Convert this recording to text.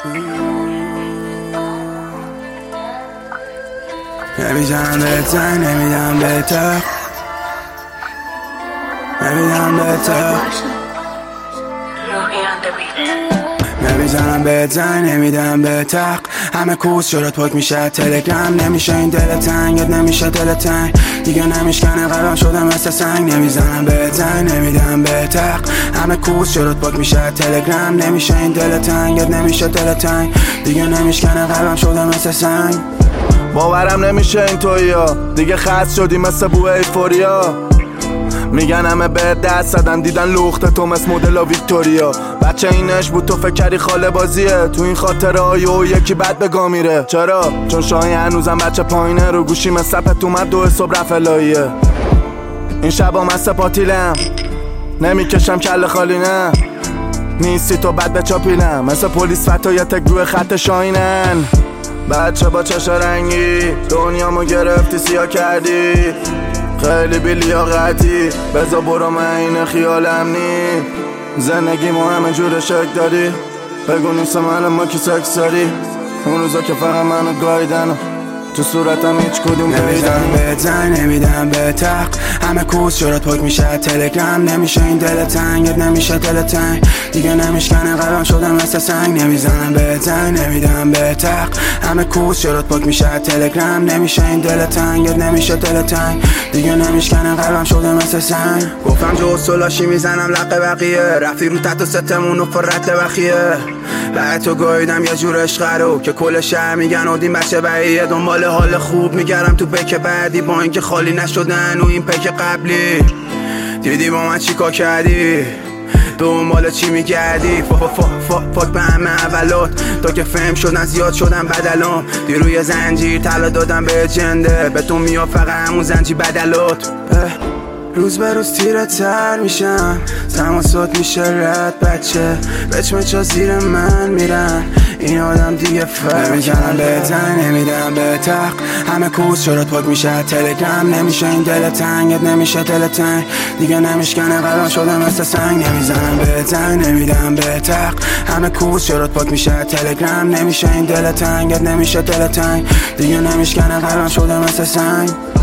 نمیزنم بهت زنگ، نمیدم بهت تق، نمیدم بهت تق، نمیزنم بهت زنگ، نمیدم بهت تق. همه کوس شدت پاک میشه تلگرام، نمیشه این دل تنگت، نمیشه دل تنگ دیگه نمیشکنه قلبم شده مثل سنگ. نمیزنم بهت زنگ، نمیدم بهت تق. همه کوس شدت پاک میشه تلگرام، نمیشه این دل تنگت، نمیشه دل تنگ دیگه نمیشکنه قلبم شده مثل سنگ. باورم نمیشه این تویا دیگه خاص شدی مثل بو ایفوریا. میگن همه به دست زدن دیدن لخت تو مثل مدل ویکتوریا. بچه اینش بود تو فکری خاله بازیه، تو این خاطره های و یکی بد بگا میره. چرا؟ چون شاهی هنوزم بچه پایینه، رو گوشی مثل سپت اومد 2 صبح رفت الهیه. این شبا مثل پاتیلم نمیکشم کل خالی، نه نیستی تو بد بچاپیلم مثل پلیس فتایت گروه خط شاینن. بچه با چش رنگی دنیامو گرفتی سیاه کردی، خیلی بی لیاقتی بزا برو من این خیالم نی. زندگی مو همه جور شک داری، بگو نیست من ما کی سکس داری. اون روزا که فقط منو گایدن تو صورتم هیچ کدوم نمیزنم بهت زنگ، نمیدم بهت تق. همه کوس شدت پاک میشه تلگرام، نمیشه این دل تنگت، نمیشه دل تنگ دیگه نمیشکنه قلبم شده مثل سنگ. نمیزنم بهت زنگ، نمیدم بهت تق. همه کوس شدت پاک میشه تلگرام، نمیشه این دل تنگت، نمیشه دل تنگ دیگه نمیشکنه قلبم شده مثل سنگ. گفتم جو سلاشی میزنم لق بقیه، رفتی رو تحت ستمون و فرت بخیه. بعد تو گاییدم یه جور عشق رو که کل شهر میگن اودین بچه بقیه. دنبال حال خوب میگردم تو پک بعدی، با اینکه خالی نشدن و این پک قبلی. دیدی با من چیکار کردی، دنبال چی میگردی؟ فاک به همه اولات تا که فهم شدن زیاد شدن بدلام. دیروی زنجیر طلا دادم به جنده، به تو میاد فقط همون زنجیر بدلات. روز به روز تیره تر میشم، تماسات میشه رد بچه بچمچا زیر من میرن این آدم دیگه فرق. نمیزنم بهت زنگ، نمیدم بهت تق. همه کوس شدت پاک میشه تلگرام، نمیشه این دل تنگت، نمیشه دل تنگ دیگه نمیشکنه قلبم شده مثل سنگ. نمیزنم بهت زنگ، نمیدم بهت تق. همه کوس شدت پاک میشه تلگرام، نمیشه این دل تنگت، نمیشه دل تنگ دیگه نمیشکنه قلبم شده مثل سنگ.